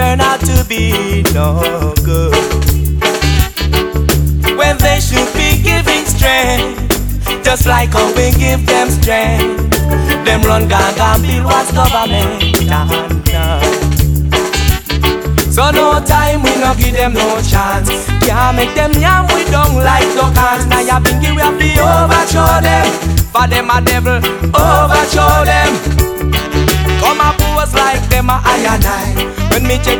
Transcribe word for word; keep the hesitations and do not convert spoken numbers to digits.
turn out to be no good. When they should be giving strength, just like how we give them strength. Them run gang and build what's government done, done. So no time we no give them no chance. Can't make them yam we don't like no cans. Now you think we have to overthrow them. For them a devil, overthrow them. Come a pose like them a I and I. When me check